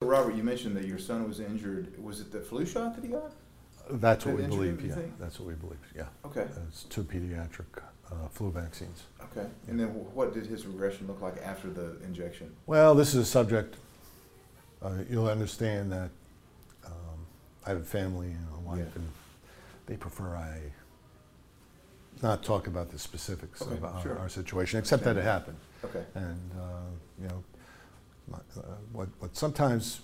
Robert, you mentioned that your son was injured. Was it the flu shot that he got? That's what That we injured believe, him, you yeah. think? That's what we believe, yeah. Okay. It's 2 pediatric flu vaccines. Okay. And then what did his regression look like after the injection? Well, this is a subject, you'll understand that I have a family and a wife, Yeah. and they prefer I not talk about the specifics Okay, of sure. our situation, except that it happened. Okay. And, you know, what sometimes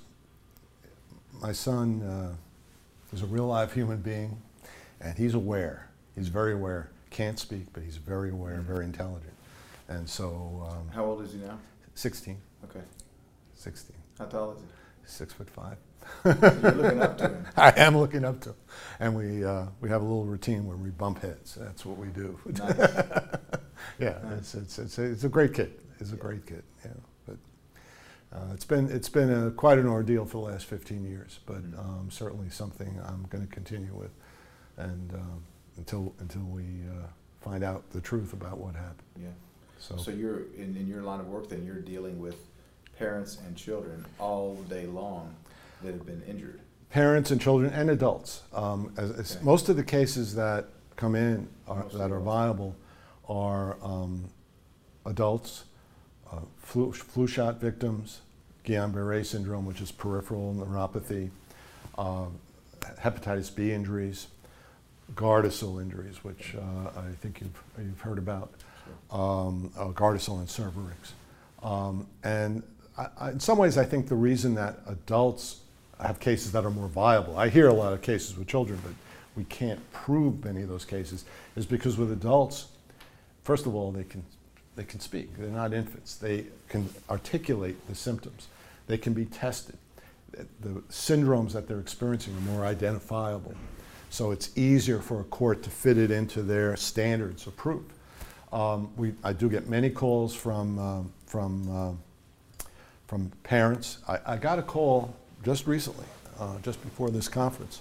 my son is a real live human being, and he's aware. He's very aware. Can't speak, but he's very aware, very intelligent. And so... How old is he now? 16. Okay. 16. How tall is he? 6'5". So you're looking up to him. I am looking up to him. And we have a little routine where we bump heads. That's what we do. Nice. Yeah, Nice. it's a great kid. It's a great kid. Yeah, but it's been quite an ordeal for the last 15 years. But certainly something I'm going to continue with, and until we find out the truth about what happened. Yeah. So, So you're in your line of work. Then you're dealing with parents and children all day long that have been injured. parents and children and adults. Okay. Most of the cases that come in Most of that are those. viable are adults, flu shot victims, Guillain-Barré syndrome, which is peripheral neuropathy, hepatitis B injuries, Gardasil injuries, which I think you've heard about, Gardasil and Cervarix. And in some ways, I think the reason that adults have cases that are more viable, I hear a lot of cases with children, but we can't prove many of those cases, is because with adults, first of all, they can speak. They're not infants. They can articulate the symptoms. They can be tested. The syndromes that they're experiencing are more identifiable. So it's easier for a court to fit it into their standards of proof. I do get many calls from parents. I got a call just recently, just before this conference,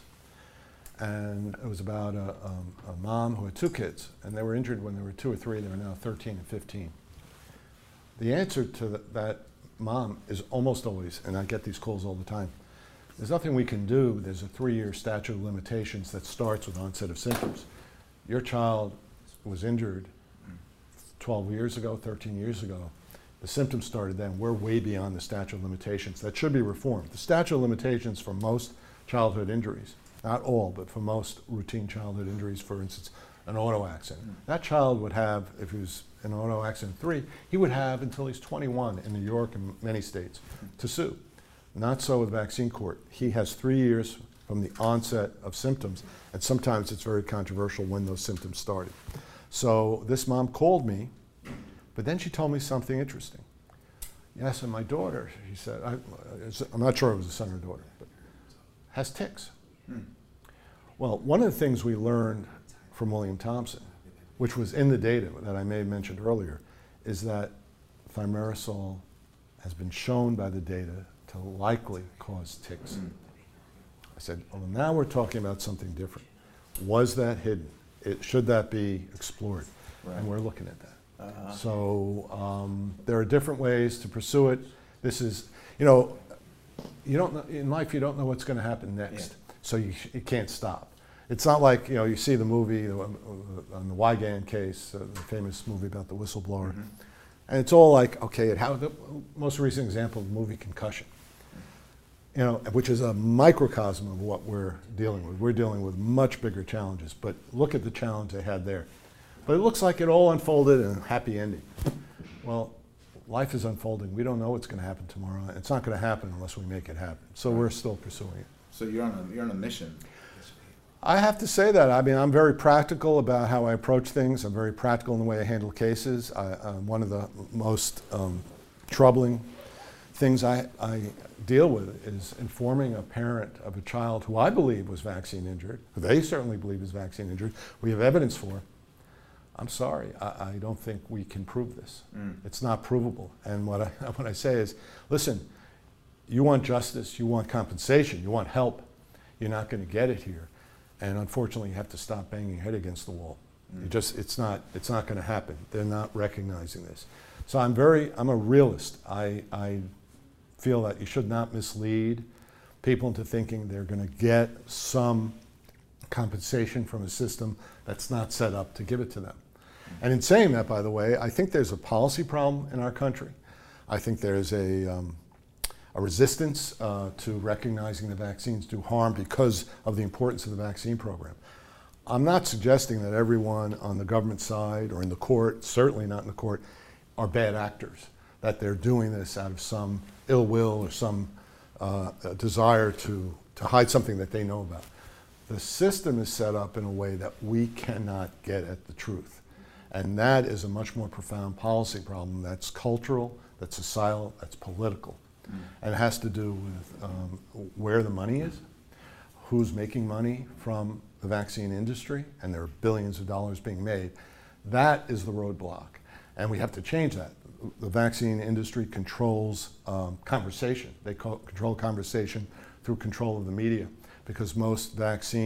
and it was about a mom who had 2 kids, and they were injured when they were 2 or 3. They were now 13 and 15. The answer to that mom is almost always, and I get these calls all the time, there's nothing we can do. There's a 3-year statute of limitations that starts with onset of symptoms. Your child was injured 12 years ago, 13 years ago. The symptoms started then. We're way beyond the statute of limitations. That should be reformed. The statute of limitations for most childhood injuries, not all, but for most routine childhood injuries, for instance, an auto accident. That child would have, if he was in an auto accident 3, he would have until he's 21 in New York and many states to sue. Not so with vaccine court. He has 3 years from the onset of symptoms, and sometimes it's very controversial when those symptoms started. So this mom called me, but then she told me something interesting. Yes, and my daughter, she said, I'm not sure it was a son or daughter, but has tics. Well, one of the things we learned from William Thompson, which was in the data that I may have mentioned earlier, is that thimerosal has been shown by the data to likely cause tics. I said, well, now we're talking about something different. Was that hidden? Should that be explored? Right. And we're looking at that. So there are different ways to pursue it. This is, you don't know, in life you don't know what's going to happen next, so you can't stop. It's not like, you see the movie on the Wygand case, the famous movie about the whistleblower, and it's all like, okay, the most recent example of the movie Concussion, which is a microcosm of what we're dealing with. We're dealing with much bigger challenges, but look at the challenge they had there. But it looks like it all unfolded in a happy ending. Well, life is unfolding. We don't know what's going to happen tomorrow. It's not going to happen unless we make it happen. So we're still pursuing it. So you're on a mission. I have to say that. I mean, I'm very practical about how I approach things. I'm very practical in the way I handle cases. One of the most troubling things I deal with is informing a parent of a child who I believe was vaccine injured, who they certainly believe is vaccine injured, we have evidence for. I'm sorry, I don't think we can prove this. It's not provable. And what I say is, listen, you want justice, you want compensation, you want help, you're not going to get it here. And unfortunately, you have to stop banging your head against the wall. It's not going to happen. They're not recognizing this. So I'm a realist. I feel that you should not mislead people into thinking they're going to get some compensation from a system that's not set up to give it to them. And in saying that, by the way, I think there's a policy problem in our country. I think there's a resistance to recognizing the vaccines do harm because of the importance of the vaccine program. I'm not suggesting that everyone on the government side or in the court, certainly not in the court, are bad actors, that they're doing this out of some ill will or some desire to hide something that they know about. The system is set up in a way that we cannot get at the truth. And that is a much more profound policy problem that's cultural, that's societal, that's political. And it has to do with where the money is, who's making money from the vaccine industry, and there are billions of dollars being made. That is the roadblock, and we have to change that. The vaccine industry controls conversation. They control conversation through control of the media, because most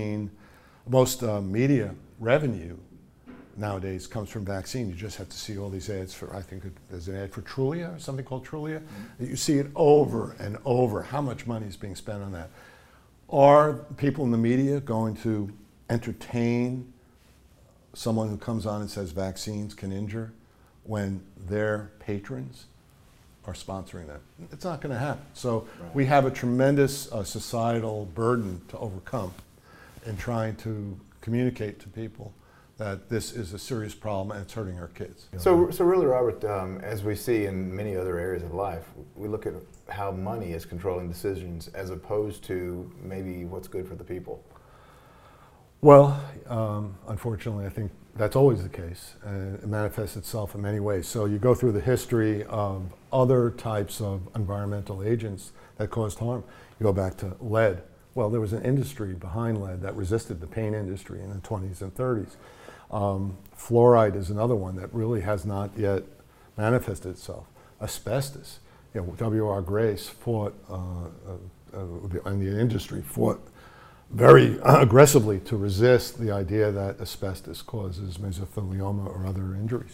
media revenue nowadays comes from vaccine. You just have to see all these ads for, I think there's an ad for Trulia, or something called Trulia. You see it over and over, how much money is being spent on that. Are people in the media going to entertain someone who comes on and says vaccines can injure when their patrons are sponsoring that? It's not going to happen. So we have a tremendous societal burden to overcome in trying to communicate to people that this is a serious problem and it's hurting our kids. So really, Robert, as we see in many other areas of life, we look at how money is controlling decisions as opposed to maybe what's good for the people. Well, unfortunately, I think that's always the case, and it manifests itself in many ways. So you go through the history of other types of environmental agents that caused harm. You go back to lead. Well, there was an industry behind lead that resisted the paint industry in the 20s and 30s. Fluoride is another one that really has not yet manifested itself. Asbestos. You know, W.R. Grace fought, and the industry fought very aggressively to resist the idea that asbestos causes mesothelioma or other injuries.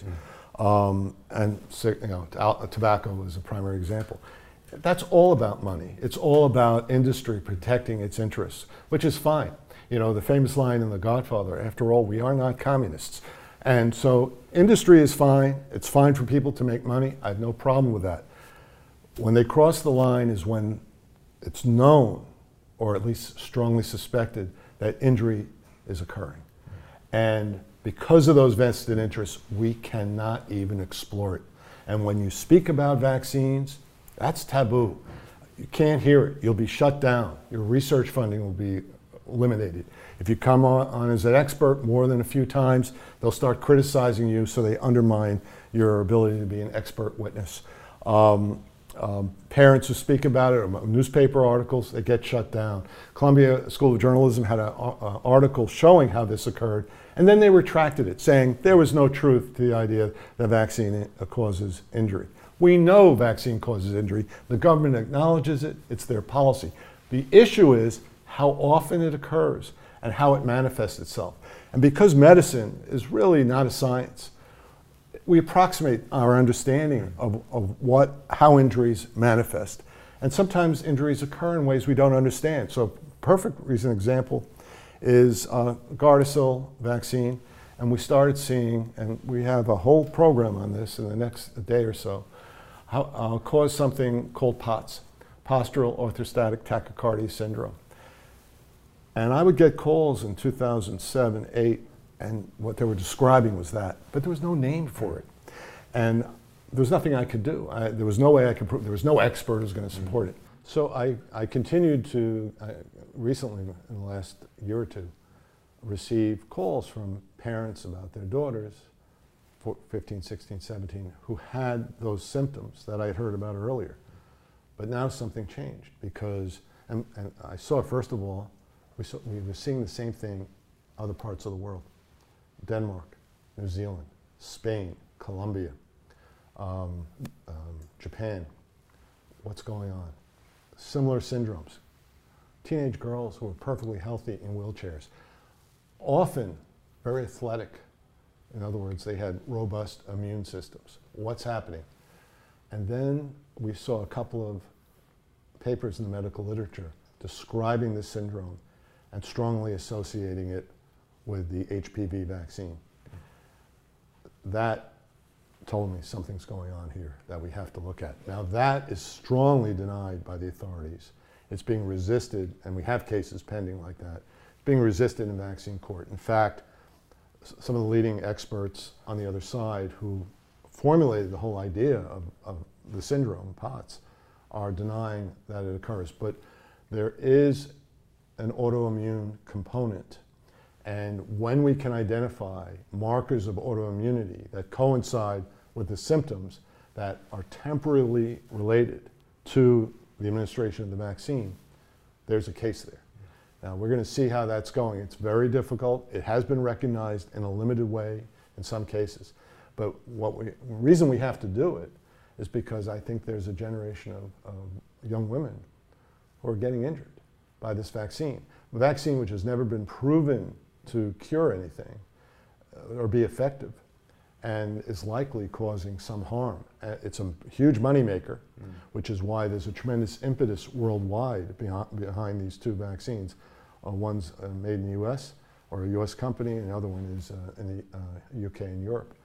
Tobacco is a primary example. That's all about money. It's all about industry protecting its interests, which is fine. You know, the famous line in The Godfather, after all, we are not communists. And so industry is fine. It's fine for people to make money. I have no problem with that. When they cross the line is when it's known, or at least strongly suspected, that injury is occurring. And because of those vested interests, we cannot even explore it. And when you speak about vaccines, that's taboo. You can't hear it. You'll be shut down. Your research funding will be eliminated. If you come on as an expert more than a few times, they'll start criticizing you, so they undermine your ability to be an expert witness. Parents who speak about it, or newspaper articles, they get shut down. Columbia School of Journalism had an article showing how this occurred, and then they retracted it, saying there was no truth to the idea that vaccine causes injury. We know vaccine causes injury. The government acknowledges it. It's their policy. The issue is how often it occurs and how it manifests itself. And because medicine is really not a science, we approximate our understanding of how injuries manifest. And sometimes injuries occur in ways we don't understand. So a perfect recent example is Gardasil vaccine. And we started seeing, and we have a whole program on this in the next day or so, cause something called POTS, postural orthostatic tachycardia syndrome. And I would get calls in 2007, 8, and what they were describing was that, but there was no name for it. And there was nothing I could do. There was no way I could prove, there was no expert who was going to support it. So I continued to, recently, in the last year or two, receive calls from parents about their daughters, 15, 16, 17, who had those symptoms that I had heard about earlier. But now something changed because, and I saw, first of all, we were seeing the same thing other parts of the world. Denmark, New Zealand, Spain, Colombia, Japan. What's going on? Similar syndromes. Teenage girls who are perfectly healthy in wheelchairs, often very athletic. In other words, they had robust immune systems. What's happening? And then we saw a couple of papers in the medical literature describing this syndrome and strongly associating it with the HPV vaccine. That told me something's going on here that we have to look at. Now that is strongly denied by the authorities. It's being resisted, and we have cases pending like that. It's being resisted in vaccine court. In fact, some of the leading experts on the other side who formulated the whole idea of the syndrome, POTS, are denying that it occurs. But there is an autoimmune component. And when we can identify markers of autoimmunity that coincide with the symptoms that are temporally related to the administration of the vaccine, there's a case there. Now, we're going to see how that's going. It's very difficult. It has been recognized in a limited way in some cases. But the reason we have to do it is because I think there's a generation of young women who are getting injured by this vaccine. A vaccine which has never been proven to cure anything or be effective, and is likely causing some harm. It's a huge moneymaker, which is why there's a tremendous impetus worldwide behind these two vaccines. One's made in the US, or a US company, and the other one is in the UK and Europe.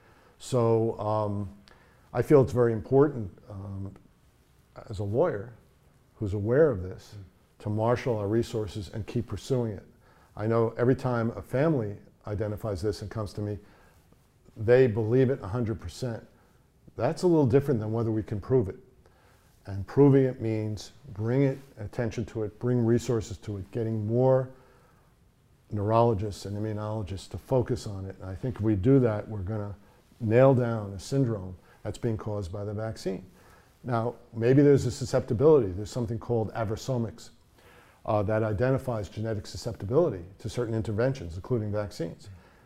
So I feel it's very important as a lawyer who's aware of this to marshal our resources and keep pursuing it. I know every time a family identifies this and comes to me, they believe it 100%. That's a little different than whether we can prove it. And proving it means bring attention to it, bring resources to it, getting more neurologists and immunologists to focus on it. And I think if we do that, we're going to nail down a syndrome that's being caused by the vaccine. Now, maybe there's a susceptibility. There's something called aversomics that identifies genetic susceptibility to certain interventions, including vaccines.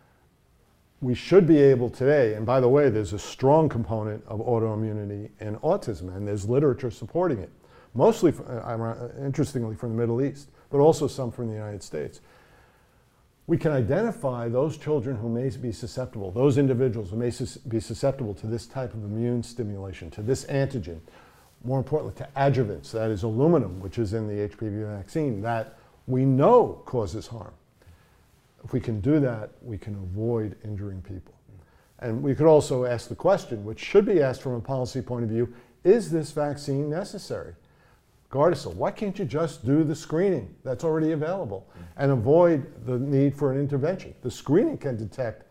We should be able today, and by the way, there's a strong component of autoimmunity in autism, and there's literature supporting it, mostly, interestingly, from the Middle East, but also some from the United States. We can identify those children who may be susceptible, those individuals who may be susceptible to this type of immune stimulation, to this antigen, more importantly, to adjuvants, that is aluminum, which is in the HPV vaccine, that we know causes harm. If we can do that, we can avoid injuring people. And we could also ask the question, which should be asked from a policy point of view, is this vaccine necessary? Gardasil, why can't you just do the screening that's already available and avoid the need for an intervention? The screening can detect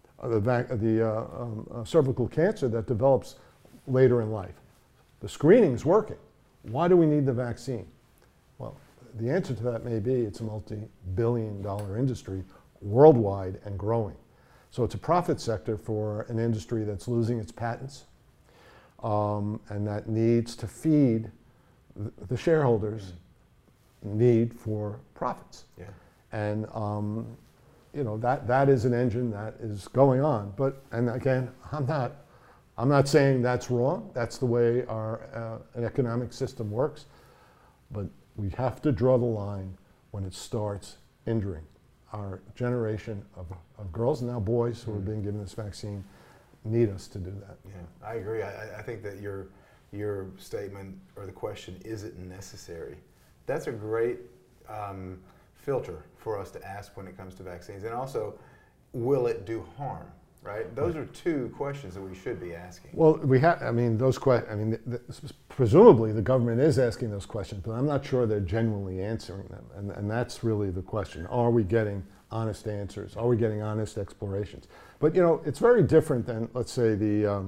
the cervical cancer that develops later in life. The screening is working. Why do we need the vaccine? Well, the answer to that may be it's a multi-billion-dollar industry worldwide and growing. So it's a profit sector for an industry that's losing its patents and that needs to feed the shareholders' need for profits. Yeah. And you know, that is an engine that is going on. But, and again, I'm not saying that's wrong. That's the way our an economic system works. But we have to draw the line when it starts injuring. Our generation of girls and now boys who are being given this vaccine need us to do that. Yeah, I agree. I think that your statement or the question, is it necessary? That's a great filter for us to ask when it comes to vaccines. And also, will it do harm? Right? Those are two questions that we should be asking. Well, we have, I mean, those questions, I mean, presumably the government is asking those questions, but I'm not sure they're genuinely answering them. And that's really the question. Are we getting honest answers? Are we getting honest explorations? But, you know, it's very different than, let's say, the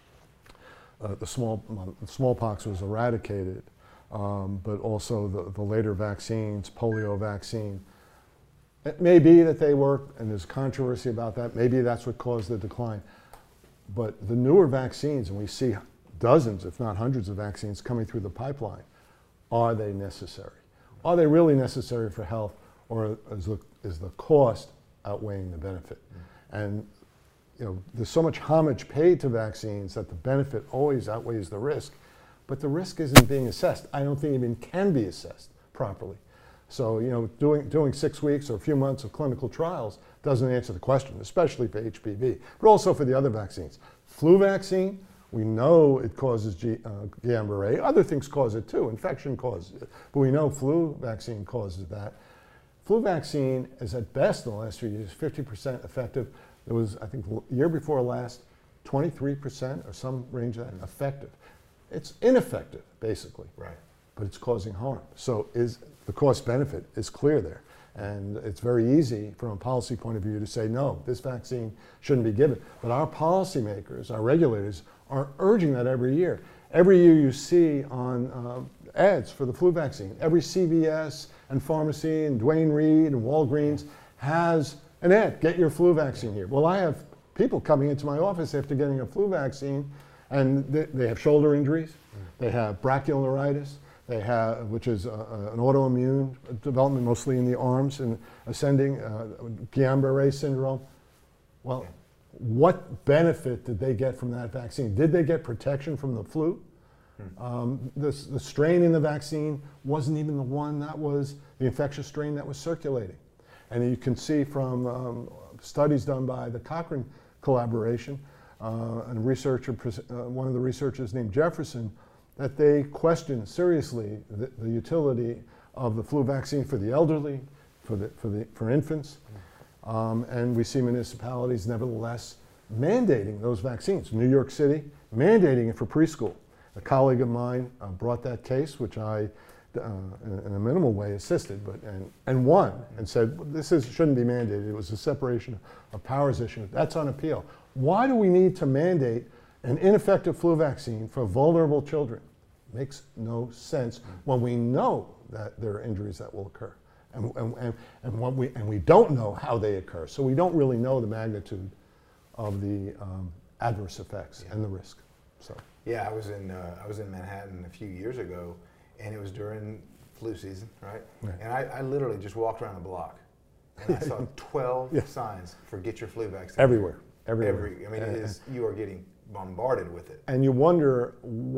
smallpox was eradicated, but also the later vaccines, polio vaccine. It may be that they work, and there's controversy about that. Maybe that's what caused the decline. But the newer vaccines, and we see dozens, if not hundreds of vaccines coming through the pipeline, are they necessary? Are they really necessary for health, or is the cost outweighing the benefit? And you know, there's so much homage paid to vaccines that the benefit always outweighs the risk, but the risk isn't being assessed. I don't think even can be assessed properly. So, you know, doing 6 weeks or a few months of clinical trials doesn't answer the question, especially for HPV, but also for the other vaccines. Flu vaccine, We know it causes Guillain-Barré. Other things cause it too. Infection causes it. But we know flu vaccine causes that. Flu vaccine is at best in the last few years 50% effective. There was, I think, year before last, 23% or some range of that effective. It's ineffective, basically. Right. But it's causing harm. So the cost benefit is clear there. And it's very easy from a policy point of view to say, no, this vaccine shouldn't be given. But our policymakers, our regulators, are urging that every year. Every year you see on ads for the flu vaccine. Every CVS and pharmacy and Duane Reade and Walgreens has an ad, get your flu vaccine here. Well, I have people coming into my office after getting a flu vaccine, and they have shoulder injuries, they have brachial neuritis, they have, which is an autoimmune development mostly in the arms and ascending, Guillain-Barré syndrome. Well, what benefit did they get from that vaccine? Did they get protection from the flu? The strain in the vaccine wasn't even the one that was the infectious strain that was circulating. And you can see from studies done by the Cochrane collaboration, and one of the researchers named Jefferson, that they questioned seriously the utility of the flu vaccine for the elderly, for infants. And we see municipalities nevertheless mandating those vaccines. New York City mandating it for preschool. A colleague of mine brought that case, which I, in a minimal way, assisted, and won, and said this shouldn't be mandated. It was a separation of powers issue. That's on appeal. Why do we need to mandate an ineffective flu vaccine for vulnerable children? Makes no sense when we know that there are injuries that will occur, and we don't know how they occur. So we don't really know the magnitude of the adverse effects and the risk. So. Yeah, I was in Manhattan a few years ago, and it was during flu season, right? And I literally just walked around the block, and I saw 12 signs for get your flu vaccine. Everywhere. You are getting bombarded with it. And you wonder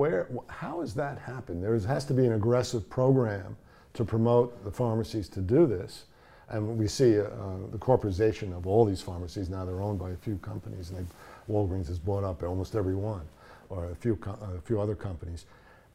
how has that happened? There has to be an aggressive program to promote the pharmacies to do this. And we see the corporatization of all these pharmacies. Now they're owned by a few companies, and Walgreens has bought up almost every one, or a few other companies.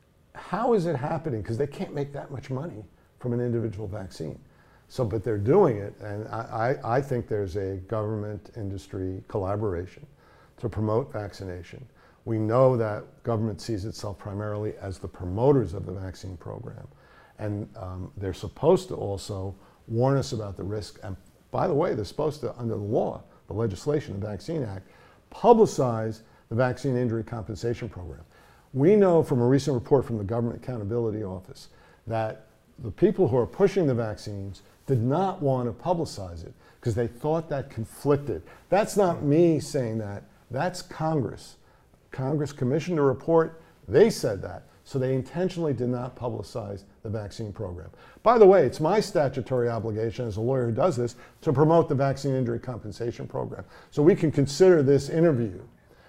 How is it happening? Because they can't make that much money from an individual vaccine. So, but they're doing it, and I think there's a government-industry collaboration to promote vaccination. We know that government sees itself primarily as the promoters of the vaccine program, and they're supposed to also warn us about the risk. And by the way, they're supposed to, under the law, the legislation, the Vaccine Act, publicize the Vaccine Injury Compensation Program. We know from a recent report from the Government Accountability Office that the people who are pushing the vaccines did not want to publicize it because they thought that conflicted. That's not me saying that. That's Congress. Congress commissioned a report. They said that. So they intentionally did not publicize the vaccine program. By the way, it's my statutory obligation as a lawyer who does this to promote the Vaccine Injury Compensation Program. So we can consider this interview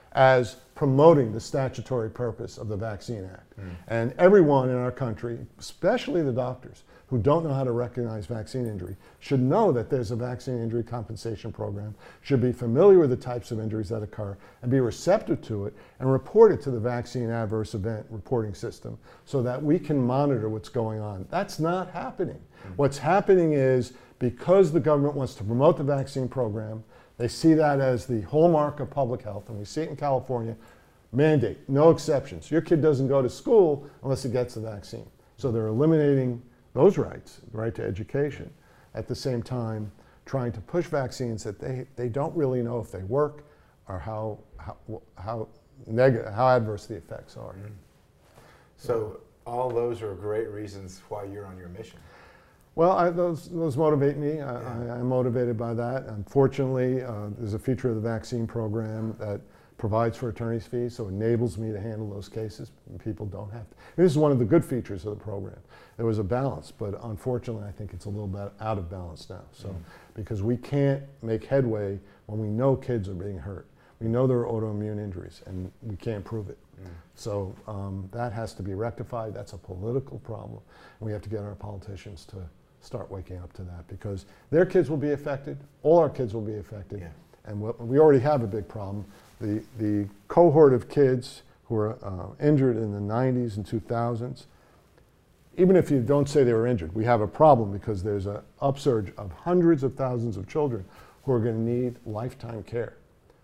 as promoting the statutory purpose of the Vaccine Act. And everyone in our country, especially the doctors who don't know how to recognize vaccine injury, should know that there's a Vaccine Injury Compensation Program, should be familiar with the types of injuries that occur, and be receptive to it, and report it to the Vaccine Adverse Event Reporting System so that we can monitor what's going on. That's not happening. What's happening is, because the government wants to promote the vaccine program, they see that as the hallmark of public health, and we see it in California, mandate, no exceptions. Your kid doesn't go to school unless it gets the vaccine. So they're eliminating those rights, the right to education, at the same time trying to push vaccines that they don't really know if they work or how adverse the effects are. So all those are great reasons why you're on your mission. Well, those motivate me. I'm motivated by that. Unfortunately, there's a feature of the vaccine program that provides for attorney's fees, so enables me to handle those cases. People don't have to. This is one of the good features of the program. There was a balance, but unfortunately, I think it's a little bit out of balance now. So, because we can't make headway when we know kids are being hurt. We know there are autoimmune injuries, and we can't prove it. So that has to be rectified. That's a political problem. We have to get our politicians to start waking up to that, because their kids will be affected. All our kids will be affected. And we already have a big problem. The cohort of kids who were injured in the 90s and 2000s. Even if you don't say they were injured, we have a problem because there's an upsurge of hundreds of thousands of children who are going to need lifetime care.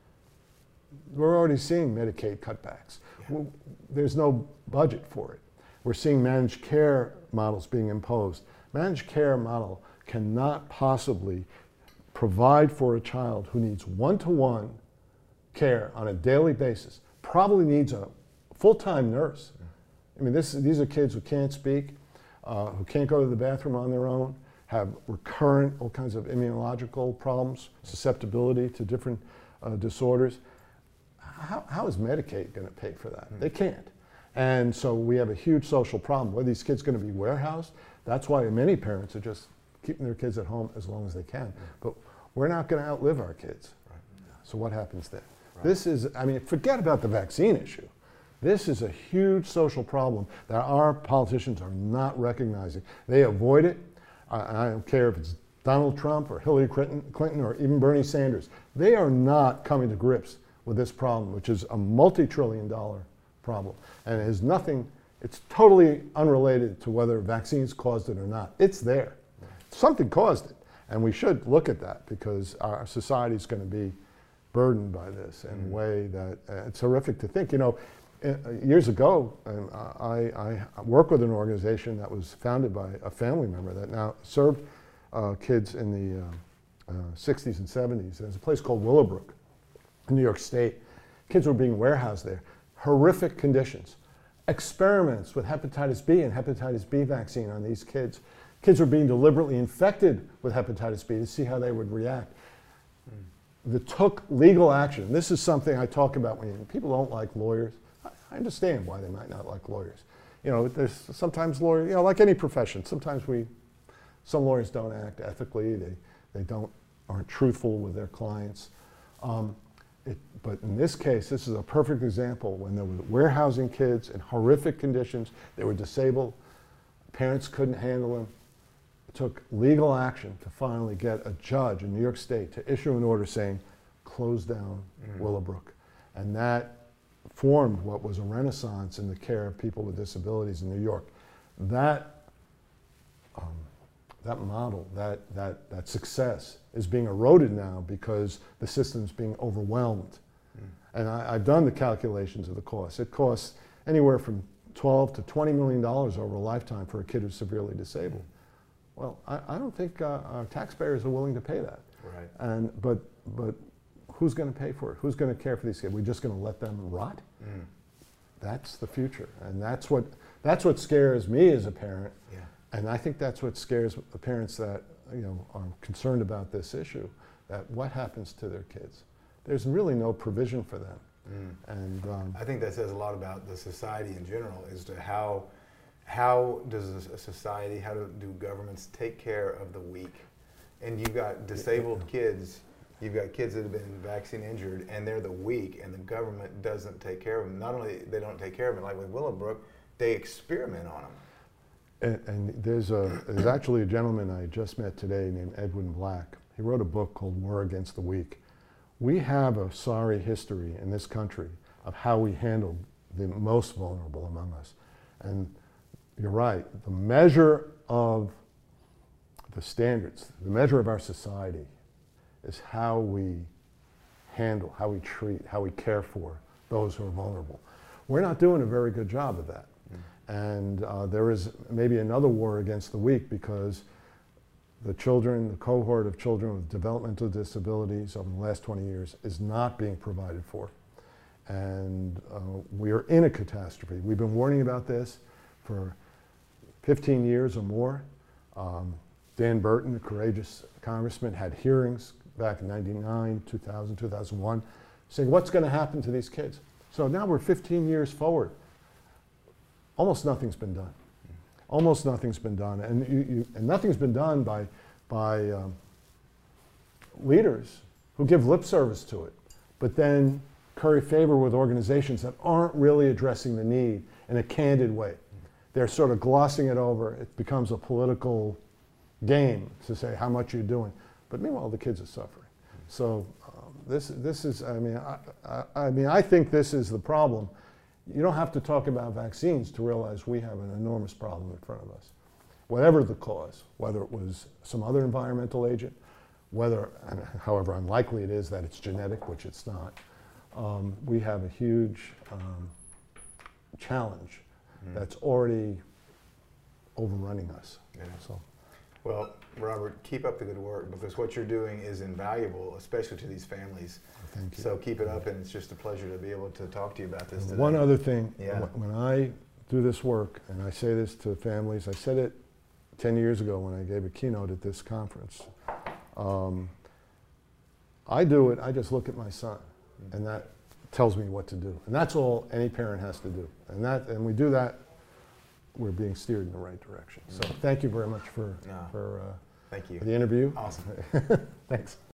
We're already seeing Medicaid cutbacks. Yeah. There's no budget for it. We're seeing managed care models being imposed. Managed care model cannot possibly provide for a child who needs one-to-one care on a daily basis, probably needs a full-time nurse. I mean, these are kids who can't speak, who can't go to the bathroom on their own, have recurrent all kinds of immunological problems, susceptibility to different disorders. How is Medicaid going to pay for that? They can't. And so we have a huge social problem. Are these kids going to be warehoused? That's why many parents are just keeping their kids at home as long as they can. But we're not going to outlive our kids. Right. So what happens then? Right. This is, I mean, forget about the vaccine issue. This is a huge social problem that our politicians are not recognizing. They avoid it. I don't care if it's Donald Trump or Hillary Clinton or even Bernie Sanders. They are not coming to grips with this problem, which is a multi-trillion-dollar problem. And it has nothing, it's totally unrelated to whether vaccines caused it or not. It's there. Right. Something caused it. And we should look at that because our society is going to be burdened by this in a way that it's horrific to think. You know, years ago, I worked with an organization that was founded by a family member that now served kids in the 60s and 70s. There's a place called Willowbrook in New York State. Kids were being warehoused there. Horrific conditions. Experiments with hepatitis B and hepatitis B vaccine on these kids. Kids were being deliberately infected with hepatitis B to see how they would react. They took legal action. This is something I talk about when people don't like lawyers. I understand why they might not like lawyers. You know, there's sometimes lawyers, you know, like any profession, sometimes some lawyers don't act ethically, they aren't truthful with their clients. But in this case, this is a perfect example when they were warehousing kids in horrific conditions, they were disabled, parents couldn't handle them. It took legal action to finally get a judge in New York State to issue an order saying, close down Willowbrook. And that formed what was a renaissance in the care of people with disabilities in New York. That model, that success is being eroded now because the system's being overwhelmed. And I've done the calculations of the cost. It costs anywhere from $12 to $20 million over a lifetime for a kid who's severely disabled. Well, I don't think our taxpayers are willing to pay that. Right. But who's going to pay for it? Who's going to care for these kids? We're just going to let them rot? That's the future, and that's what scares me as a parent. Yeah. And I think that's what scares the parents that are concerned about this issue. That what happens to their kids? There's really no provision for them. And I think that says a lot about the society in general as to how does a society, how do governments take care of the weak? And you've got disabled kids. You've got kids that have been vaccine injured, and they're the weak, and the government doesn't take care of them. Not only they don't take care of them, like with Willowbrook, they experiment on them. And there's actually a gentleman I just met today named Edwin Black. He wrote a book called War Against the Weak. We have a sorry history in this country of how we handle the most vulnerable among us. And you're right, the measure of the standards, the measure of our society is how we handle, how we treat, how we care for those who are vulnerable. We're not doing a very good job of that. And there is maybe another war against the weak because the cohort of children with developmental disabilities over the last 20 years is not being provided for. And we are in a catastrophe. We've been warning about this for 15 years or more. Dan Burton, a courageous congressman, had hearings back in 99, 2000, 2001, saying what's going to happen to these kids. So now we're 15 years forward. Almost nothing's been done. Almost nothing's been done. And nothing's been done by leaders who give lip service to it, but then curry favor with organizations that aren't really addressing the need in a candid way. They're sort of glossing it over. It becomes a political game to say how much you're doing. But meanwhile, the kids are suffering. So this is, I think this is the problem. you don't have to talk about vaccines to realize we have an enormous problem in front of us. Whatever the cause, whether it was some other environmental agent, whether, and however unlikely it is that it's genetic, which it's not, we have a huge challenge that's already overrunning us. Yeah. So, Well, Robert, keep up the good work, because what you're doing is invaluable, especially to these families. thank you. So keep it up, and it's just a pleasure to be able to talk to you about this today. One other thing, Yeah. when I do this work, and I say this to families, I said it 10 years ago when I gave a keynote at this conference. I do it, I just look at my son, and that tells me what to do. And that's all any parent has to do. And we do that, we're being steered in the right direction. So thank you very much for No. Thank you. the interview. Awesome. Thanks.